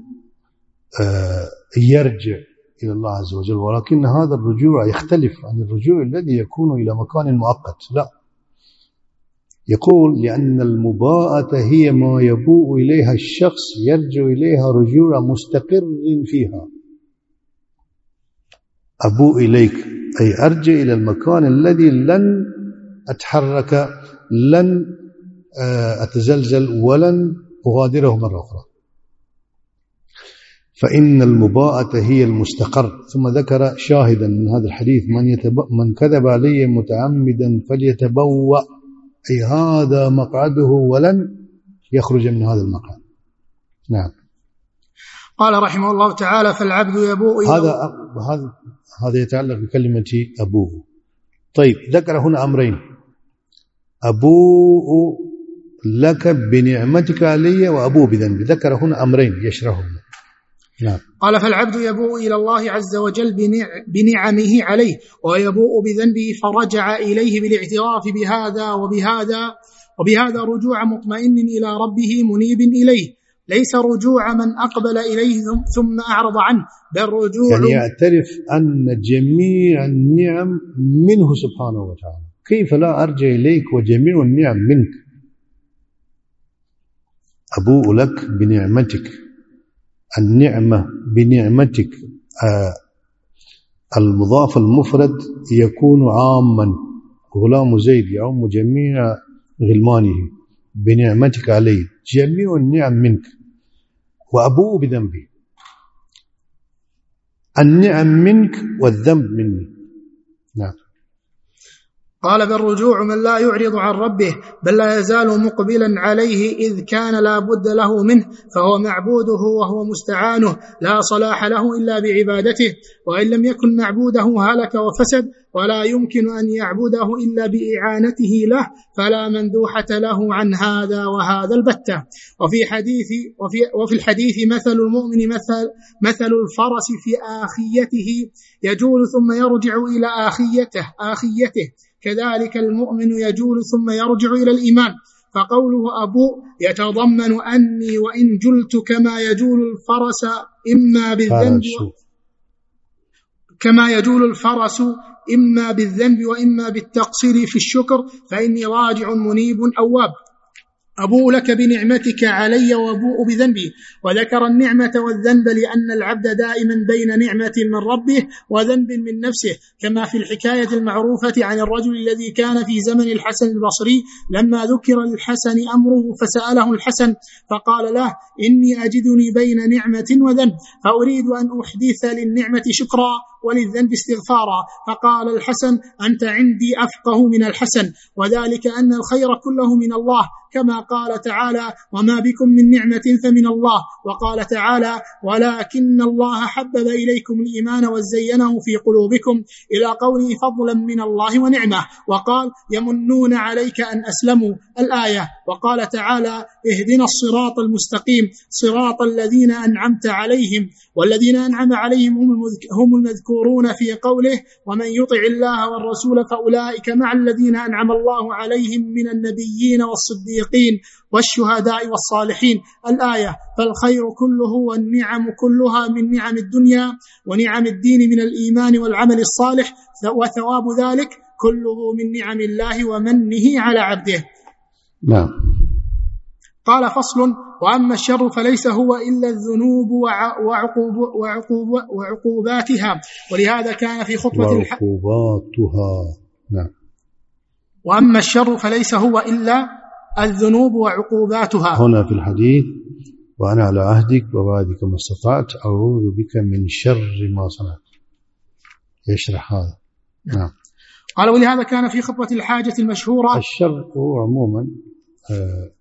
يرجع إلى الله عز وجل، ولكن هذا الرجوع يختلف عن الرجوع الذي يكون إلى مكان مؤقت. لا، يقول لأن المباءة هي ما يبوء إليها الشخص يرجع إليها رجوع مستقر فيها. أبوء إليك أي أرجع إلى المكان الذي لن أتحرك، لن أتزلزل، ولن أغادره مرة أخرى. فإن المباءة هي المستقر. ثم ذكر شاهدا من هذا الحديث: من, يتب... من كذب علي متعمدا فليتبوأ، أي هذا مقعده ولن يخرج من هذا المقعد. نعم. قال رحمه الله تعالى: فالعبد يبوء. هذا هذا هذا يتعلق بكلمة أبوه. طيب، ذكر هنا أمرين: أبوء لك بنعمتك علي وأبوء بذنبي. ذكر هنا أمرين يشرحهم. نعم. قال: فالعبد يبوء إلى الله عز وجل بنعمه عليه، ويبوء بذنبه فرجع إليه بالاعتراف بهذا وبهذا وبهذا رجوع مطمئن إلى ربه منيب إليه، ليس رجوع من أقبل إليه ثم أعرض عنه، بل رجوع يعني يعترف أن جميع النعم منه سبحانه وتعالى. كيف لا أرجع إليك وجميع النعم منك؟ أبوء لك بنعمتك، النعمة بنعمتك. آه المضاف المفرد يكون عاما، غلام زيد يعم جميع غلمانه. بنعمتك علي جميع النعم منك. وأبوء بذنبي، النعم منك والذنب مني. نعم. قال: بل رجوع من لا يعرض عن ربه، بل لا يزال مقبلا عليه إذ كان لا بد له منه، فهو معبوده وهو مستعانه، لا صلاح له إلا بعبادته، وإن لم يكن معبوده هلك وفسد، ولا يمكن أن يعبده إلا بإعانته له، فلا مندوحة له عن هذا وهذا البتة. وفي حديث وفي, وفي الحديث: مثل المؤمن مثل, مثل الفرس في آخيته، يجول ثم يرجع إلى آخيته, آخيته كذلك المؤمن يجول ثم يرجع إلى الإيمان. فقوله أبو يتضمن أني وإن جلت كما يجول الفرس إما بالذنب كما يجول الفرس إما بالذنب وإما بالتقصير في الشكر، فإني راجع منيب أواب. أبوء لك بنعمتك علي وأبوء بذنبي. وذكر النعمة والذنب لأن العبد دائما بين نعمة من ربه وذنب من نفسه، كما في الحكاية المعروفة عن الرجل الذي كان في زمن الحسن البصري، لما ذكر للحسن أمره فسأله الحسن فقال له: إني أجدني بين نعمة وذنب، فأريد أن أحدث للنعمة شكرا وللذنب استغفارا. فقال الحسن: أنت عندي أفقه من الحسن، وذلك أن الخير كله من الله، كما قال تعالى: وما بكم من نعمة فمن الله. وقال تعالى: ولكن الله حبب إليكم الإيمان وزينه في قلوبكم، إلى قوله: فضلا من الله ونعمة. وقال: يمنون عليك أن أسلموا، الآية. وقال تعالى: اهدنا الصراط المستقيم صراط الذين أنعمت عليهم. والذين أنعم عليهم هم المذكورون في قوله: ومن يطع الله والرسول فأولئك مع الذين أنعم الله عليهم من النبيين والصديقين والشهداء والصالحين. الآية. فالخير كله والنعم كلها من نعم الدنيا ونعم الدين من الإيمان والعمل الصالح، وثواب ذلك كله من نعم الله ومنه على عبده. نعم. قال: فصل: وأما الشر فليس هو إلا الذنوب وعقوب وعقوب وعقوباتها. ولهذا كان في خطبة وعقوباتها. نعم. وأما الشر فليس هو إلا الذنوب وعقوباتها. هنا في الحديث: وأنا على عهدك ووعدك ما استطعت أعوذ بك من شر ما صنعت. يشرح هذا. نعم. قال: ولهذا كان في خطبة الحاجة المشهورة. الشر هو عموما آه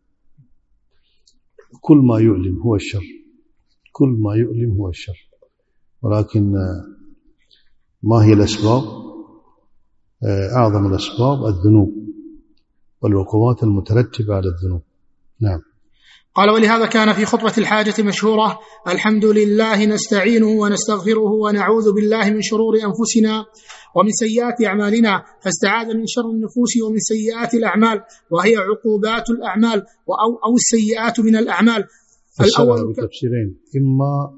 كل ما يؤلم هو الشر، كل ما يؤلم هو الشر، ولكن آه ما هي الأسباب؟ آه أعظم الأسباب الذنوب والعقوبات المترتبة على الذنوب. نعم. قال: ولهذا كان في خطبة الحاجة مشهورة: الحمد لله نستعينه ونستغفره ونعوذ بالله من شرور أنفسنا ومن سيئات أعمالنا، فاستعاذ من شر النفوس ومن سيئات الأعمال، وهي عقوبات الأعمال أو, أو السيئات من الأعمال. الأول بتفسيرين: إما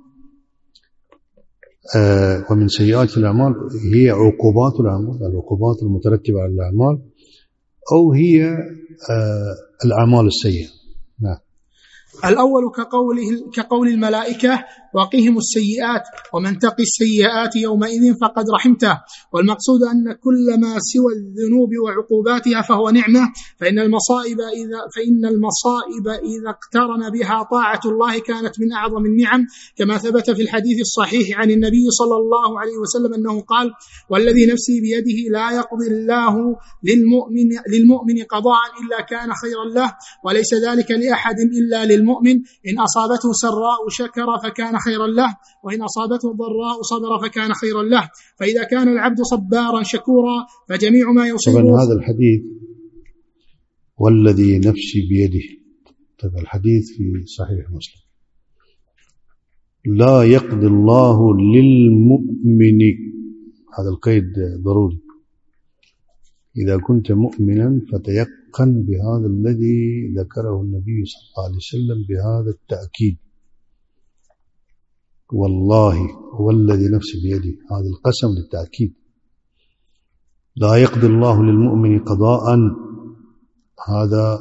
آه ومن سيئات الأعمال هي عقوبات الأعمال، العقوبات المترتبة على الأعمال، أو هي آه الأعمال السيئة. نعم. الأول كقوله كقول الملائكة: وقهم السيئات ومن تقي السيئات يومئذ فقد رحمته. والمقصود أن كل ما سوى الذنوب وعقوباتها فهو نعمة، فإن المصائب إذا فإن المصائب إذا اقترن بها طاعة الله كانت من أعظم النعم، كما ثبت في الحديث الصحيح عن النبي صلى الله عليه وسلم أنه قال: والذي نفسي بيده لا يقضي الله للمؤمن للمؤمن قضاء إلا كان خيرا له، وليس ذلك لأحد إلا للمؤمن، إن أصابته سراء شكر فكان خيرا له، وإن أصابته ضراء صبر فكان خيرا له. فإذا كان العبد صبارا شكورا فجميع ما يصيبه. طبعا هذا الحديث والذي نفسي بيده، طبعا الحديث في صحيح مسلم: لا يقضي الله للمؤمن، هذا القيد ضروري، إذا كنت مؤمنا فتيقن بهذا الذي ذكره النبي صلى الله عليه وسلم بهذا التأكيد: والله والذي نفسي بيده، هذا القسم للتأكيد. لا يقضي الله للمؤمن قضاء، هذا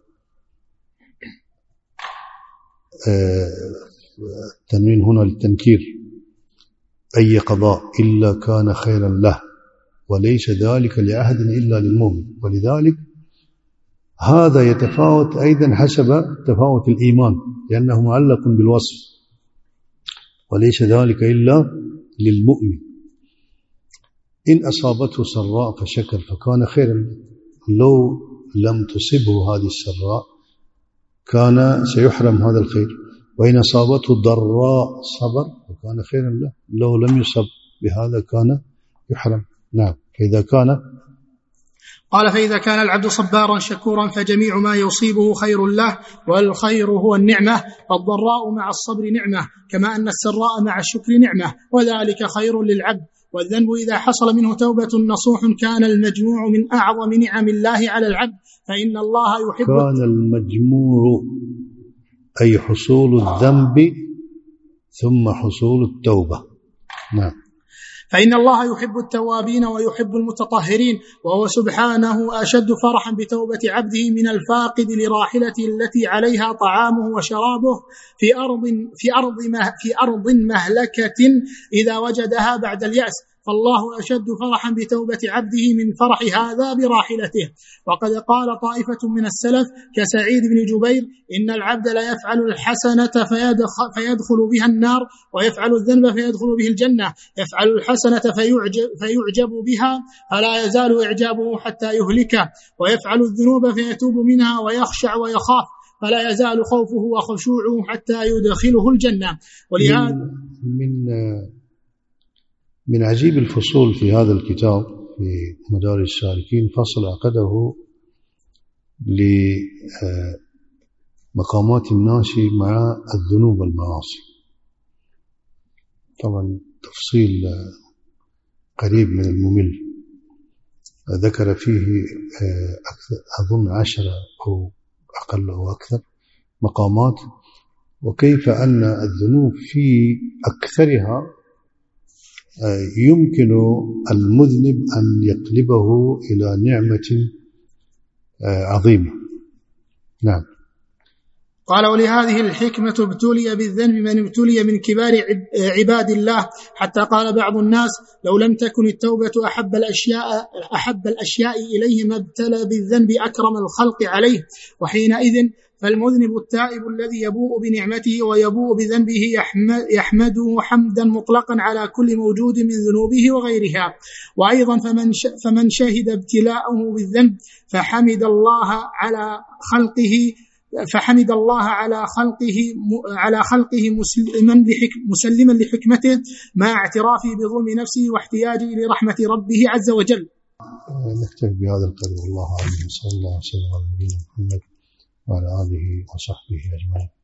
التنوين هنا للتنكير، أي قضاء إلا كان خيرا له، وليس ذلك لأحد إلا للمؤمن. ولذلك هذا يتفاوت أيضا حسب تفاوت الإيمان، لأنه معلق بالوصف، وليس ذلك إلا للمؤمن. إن أصابته سراء فشكر فكان خيرا، لو لم تصبه هذه السراء كان سيحرم هذا الخير، وإن أصابته ضراء صبر فكان خيرا له، لو لم يصب بهذا كان يحرم. نعم. فإذا كان قال: فإذا كان العبد صبارا شكورا فجميع ما يصيبه خير له، والخير هو النعمة، والضراء مع الصبر نعمة، كما أن السراء مع الشكر نعمة، وذلك خير للعبد. والذنب إذا حصل منه توبة نصوح كان المجموع من أعظم نعم الله على العبد، فإن الله يحب. كان المجموع أي حصول الذنب ثم حصول التوبة. نعم. فإن الله يحب التوابين ويحب المتطهرين، وهو سبحانه أشد فرحا بتوبة عبده من الفاقد لراحلته التي عليها طعامه وشرابه في أرض في أرض في أرض مهلكة إذا وجدها بعد اليأس، فالله أشد فرحا بتوبة عبده من فرح هذا براحلته. وقد قال طائفة من السلف كسعيد بن جبير: إن العبد لا يفعل الحسنة فيدخل بها النار، ويفعل الذنب فيدخل به الجنة، يفعل الحسنة فيعجب, فيعجب بها فلا يزال إعجابه حتى يهلكه، ويفعل الذنوب فيتوب منها ويخشع ويخاف فلا يزال خوفه وخشوعه حتى يدخله الجنة. ولهذا من, من من عجيب الفصول في هذا الكتاب في مدارج السالكين فصل عقده لمقامات الناس مع الذنوب والمعاصي. طبعا تفصيل قريب من الممل، ذكر فيه أظن عشرة أو أقل أو أكثر مقامات، وكيف أن الذنوب في أكثرها يمكن المذنب أن يقلبه إلى نعمة عظيمة. نعم. قال: ولهذه الحكمة ابتلي بالذنب من ابتلي من كبار عباد الله، حتى قال بعض الناس: لو لم تكن التوبة أحب الأشياء, أحب الأشياء إليه ما ابتلى بالذنب أكرم الخلق عليه. وحينئذ فالمذنب التائب الذي يبوء بنعمته ويبوء بذنبه يحمده حمدا مطلقا على كل موجود من ذنوبه وغيرها. وأيضا فمن فمن شهد ابتلاءه بالذنب فحمد الله على خلقه فحمد الله على خلقه على خلقه مسلما مسلما لحكمته مع اعترافه بظلم نفسه واحتياجه لرحمة ربه عز وجل. نكتفي بهذا القدر، والله أعلم. صلى الله وسلم على نبينا محمد وعلى آله وصحبه أجمعين.